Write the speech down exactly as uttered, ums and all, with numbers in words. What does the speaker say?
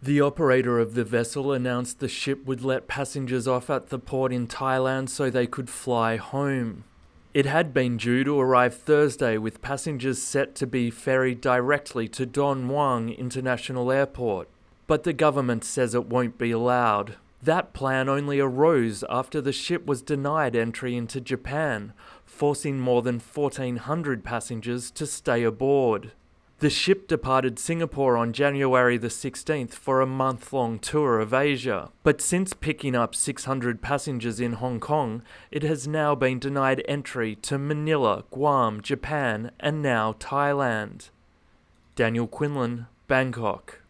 The operator of the vessel announced the ship would let passengers off at the port in Thailand so they could fly home. It had been due to arrive Thursday, with passengers set to be ferried directly to Don Mueang International Airport, but the government says it won't be allowed. That plan only arose after the ship was denied entry into Japan, forcing more than fourteen hundred passengers to stay aboard. The ship departed Singapore on January the sixteenth for a month-long tour of Asia, but since picking up six hundred passengers in Hong Kong, it has now been denied entry to Manila, Guam, Japan, and now Thailand. Daniel Quinlan, Bangkok.